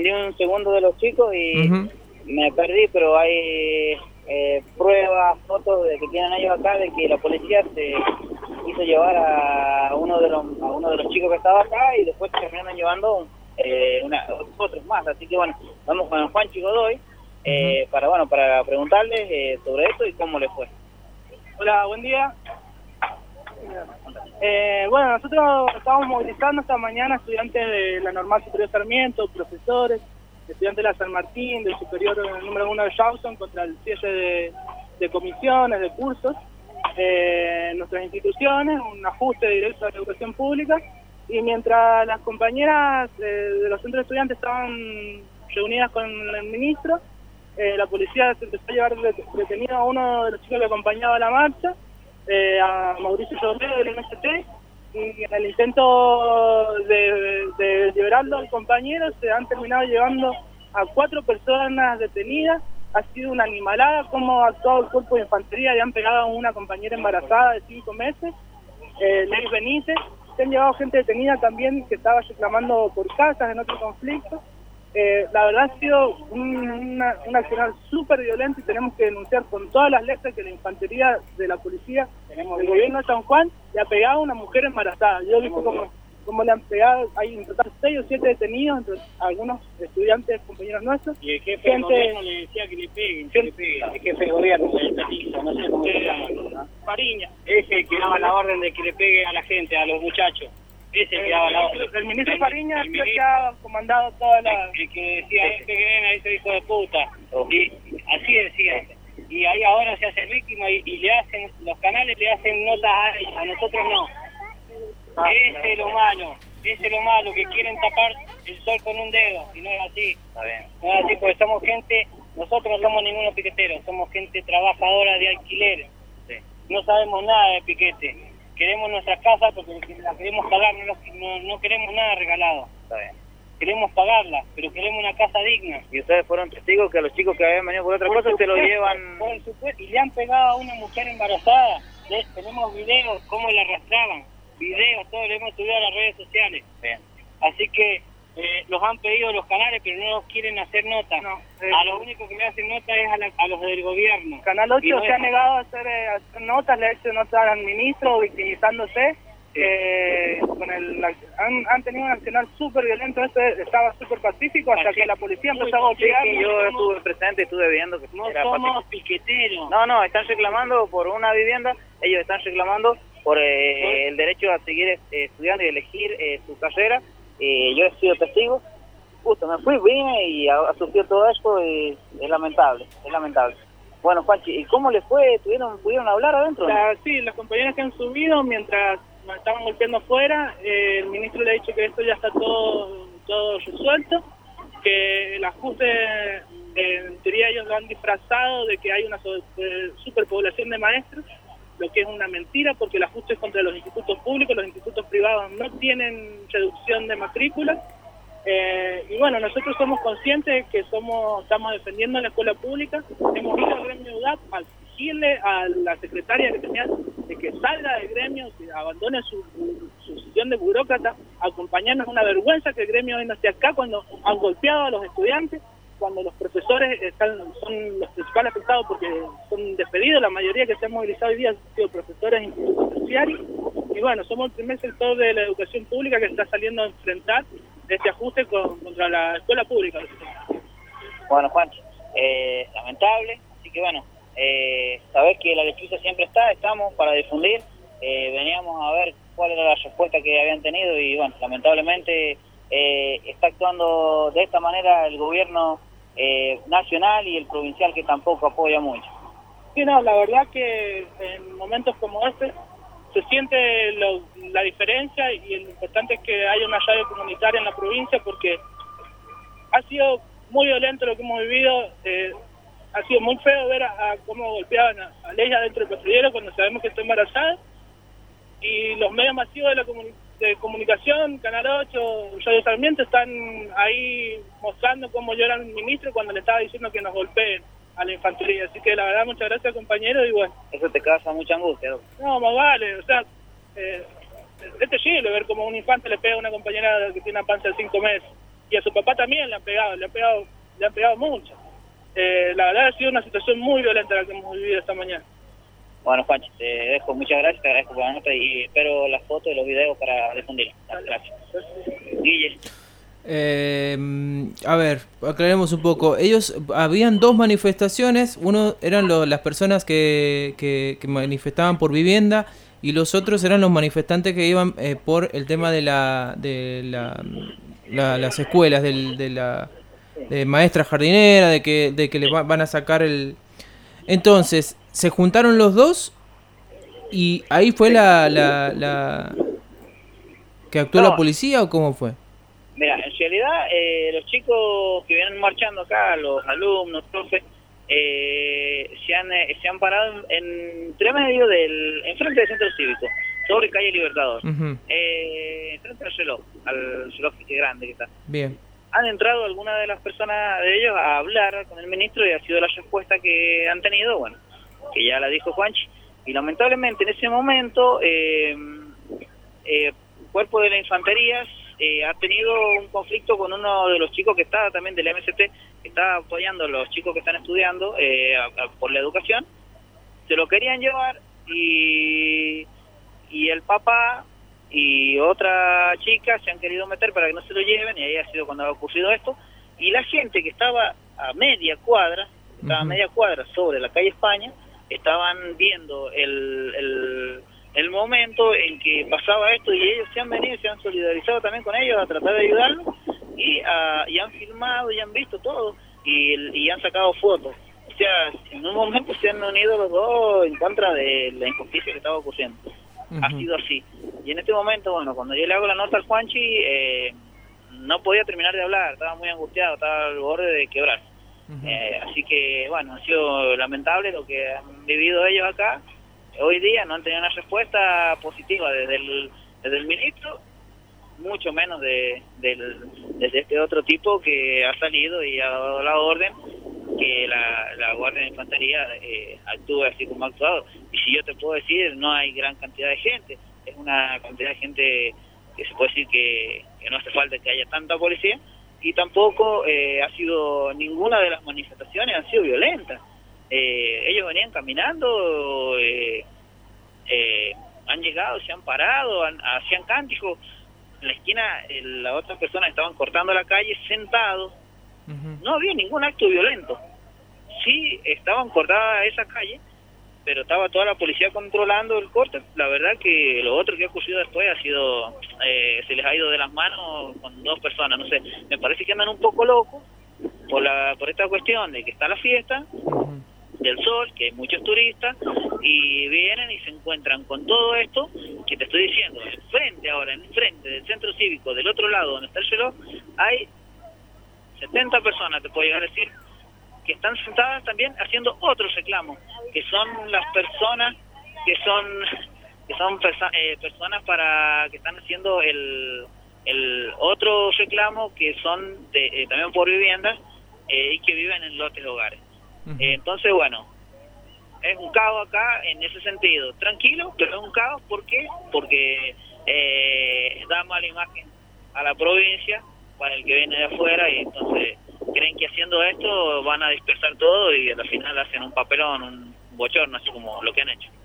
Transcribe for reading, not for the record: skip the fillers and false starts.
desprendí un segundo de los chicos y me perdí, pero hay pruebas, fotos de que tienen ellos acá de que la policía se quiso llevar a uno de los chicos que estaba acá y después terminaron llevando otros más. Así que bueno, vamos con Juanchi Godoy para preguntarles sobre esto y cómo les fue. Hola, buen día. Bueno, nosotros estábamos movilizando esta mañana estudiantes de la Normal Superior Sarmiento, profesores, estudiantes de la San Martín, del Superior número 1 de Jackson, contra el cierre de comisiones, de cursos, nuestras instituciones, un ajuste directo a la educación pública, y mientras las compañeras de los centros de estudiantes estaban reunidas con el ministro, la policía se empezó a llevar detenido a uno de los chicos que acompañaba la marcha, a Mauricio Llorero del MST, y en el intento de liberarlo al compañero se han terminado llevando a 4 personas detenidas. Ha sido una animalada como ha actuado el cuerpo de infantería, le han pegado a una compañera embarazada de 5 meses, Ley Benítez. Se han llevado gente detenida también que estaba reclamando por casas en otro conflicto. La verdad ha sido un accionar súper violento y tenemos que denunciar con todas las letras que la infantería de la policía, el gobierno de San Juan, le ha pegado a una mujer embarazada. Yo he visto cómo le han pegado, hay en total 6 o 7 detenidos, entre algunos estudiantes, compañeros nuestros. Y el jefe del gobierno le decía que le peguen, el jefe del gobierno, el Tatizo, no sé cómo se llama. Fariña. Ese que daba la orden de que le pegue a la gente, a los muchachos. Ese que daba la orden. El ministro Fariña es el que ha comandado toda la... El que decía, peguen a ese hijo de puta. Y así decía. Y ahí ahora se hace víctima y le hacen, los canales le hacen notas a ellos, a nosotros no. Ese es lo malo, que quieren tapar el sol con un dedo, y no es así. Está bien. No es así, porque somos gente, nosotros no somos ningunos piqueteros, somos gente trabajadora de alquiler. Sí. No sabemos nada de piquete. Queremos nuestra casa porque la queremos pagar, no queremos nada regalado. Está bien. Queremos pagarla, pero queremos una casa digna. ¿Y ustedes fueron testigos que a los chicos que habían venido por otra cosa se lo llevan? Por supuesto, y le han pegado a una mujer embarazada. Tenemos videos, cómo la arrastraban. Videos, todo lo hemos subido a las redes sociales. Bien. Así que los han pedido los canales, pero no los quieren hacer nota. No, a lo único que le hacen nota es a los del gobierno. Canal 8 se ha negado a hacer notas, le ha hecho notas al ministro victimizándose. Han tenido un accionar súper violento, estaba súper pacífico hasta que la policía empezó a golpear. Sí, yo estuve presente, estuve viendo que no somos piqueteros. No, están reclamando por una vivienda, ellos están reclamando por el derecho a seguir estudiando y elegir su carrera. Yo he sido testigo, justo me fui, vine y ha surgido todo esto y es lamentable. Bueno, Juanchi, ¿y cómo les fue? ¿Pudieron hablar adentro? Sí, las compañeras que han subido mientras nos estaban golpeando afuera, el ministro le ha dicho que esto ya está todo resuelto, que el ajuste, en teoría ellos lo han disfrazado de que hay una superpoblación de maestros, lo que es una mentira porque el ajuste es contra los institutos públicos, los institutos privados no tienen reducción de matrícula. Y bueno, nosotros somos conscientes que estamos defendiendo la escuela pública. Hemos ido al gremio UDAP a exigirle a la secretaria que tenía de que salga del gremio, que abandone su sesión de burócrata, acompañarnos. Una vergüenza que el gremio hoy no esté acá cuando han golpeado a los estudiantes, cuando los profesores son los principales afectados porque son despedidos. La mayoría que se han movilizado hoy día han sido profesores de institutos terciarios. Y bueno, somos el primer sector de la educación pública que está saliendo a enfrentar este ajuste contra la escuela pública. Bueno, Juancho, lamentable, así que bueno, sabés que la lechuza siempre estamos para difundir. Veníamos a ver cuál era la respuesta que habían tenido y bueno, lamentablemente está actuando de esta manera el gobierno nacional y el provincial, que tampoco apoya mucho. Sí, no, la verdad que en momentos como este se siente la diferencia, y lo importante es que haya una radio comunitaria en la provincia, porque ha sido muy violento lo que hemos vivido. Ha sido muy feo ver a cómo golpeaban a Leia dentro del patrullero cuando sabemos que está embarazada, y los medios masivos de comunicación, Canal 8, Radio Sarmiento, están ahí mostrando cómo llora el ministro cuando le estaba diciendo que nos golpeen a la infantería. Así que la verdad, muchas gracias, compañero, y bueno. Eso te causa mucha angustia, ¿no? No, más vale, o sea, es terrible ver cómo un infante le pega a una compañera que tiene una panza de 5 meses. y a su papá también le han pegado mucho. La verdad ha sido una situación muy violenta la que hemos vivido esta mañana. Bueno, Juanchi, te dejo, muchas gracias, te agradezco por la nota y espero las fotos y los videos para difundirlos. Gracias. Guille. A ver, aclaremos un poco. Habían dos manifestaciones. Uno eran las personas que manifestaban por vivienda y los otros eran los manifestantes que iban por el tema de las escuelas, de maestra jardinera, de que le van a sacar el... Entonces, se juntaron los dos y ahí fue que actuó la policía, ¿o cómo fue? Mira, en realidad los chicos que vienen marchando acá, los alumnos, profes, se han parado entre medio enfrente del centro cívico, sobre calle Libertador, frente al reloj que grande que está. Bien. Han entrado algunas de las personas de ellos a hablar con el ministro y ha sido la respuesta que han tenido, bueno, que ya la dijo Juanchi, y lamentablemente en ese momento el cuerpo de la infantería ha tenido un conflicto con uno de los chicos que estaba también del MST, que está apoyando a los chicos que están estudiando por la educación. Se lo querían llevar y el papá y otra chica se han querido meter para que no se lo lleven, y ahí ha sido cuando ha ocurrido esto. Y la gente que estaba a media cuadra, sobre la calle España, estaban viendo el momento en que pasaba esto, y ellos se han venido, se han solidarizado también con ellos a tratar de ayudarlos, y han filmado y han visto todo y han sacado fotos. O sea, en un momento se han unido los dos en contra de la injusticia que estaba ocurriendo. Ha sido así. Y en este momento, bueno, cuando yo le hago la nota al Juanchi, no podía terminar de hablar, estaba muy angustiado, estaba al borde de quebrar. Así que, bueno, ha sido lamentable lo que han vivido ellos acá. Hoy día no han tenido una respuesta positiva desde el ministro, mucho menos desde este otro tipo que ha salido y ha dado la orden que la Guardia de Infantería actúe así como ha actuado. Y si yo te puedo decir, no hay gran cantidad de gente, es una cantidad de gente que se puede decir que no hace falta que haya tanta policía, y tampoco ninguna de las manifestaciones han sido violentas. Ellos venían caminando, han llegado, se han parado, hacían cánticos. En la esquina las otras personas estaban cortando la calle sentados. No había ningún acto violento. Sí, estaban cortadas esa calle, pero estaba toda la policía controlando el corte. La verdad que lo otro que ha ocurrido después ha sido, se les ha ido de las manos con dos personas, no sé, me parece que andan un poco locos por esta cuestión de que está la fiesta del sol, que hay muchos turistas, y vienen y se encuentran con todo esto que te estoy diciendo. Enfrente del centro cívico, del otro lado donde está el reloj, hay 70 personas, te puedo llegar a decir, que están sentadas también haciendo otro reclamo, que son las personas personas que están haciendo el otro reclamo, que son también por vivienda, y que viven en lotes de hogares. Entonces, bueno, es un caos acá en ese sentido. Tranquilo, pero es un caos. ¿Por qué? Porque da mala imagen a la provincia para el que viene de afuera, y entonces creen que haciendo esto van a dispersar todo y al final hacen un papelón, un bochorno, así como lo que han hecho.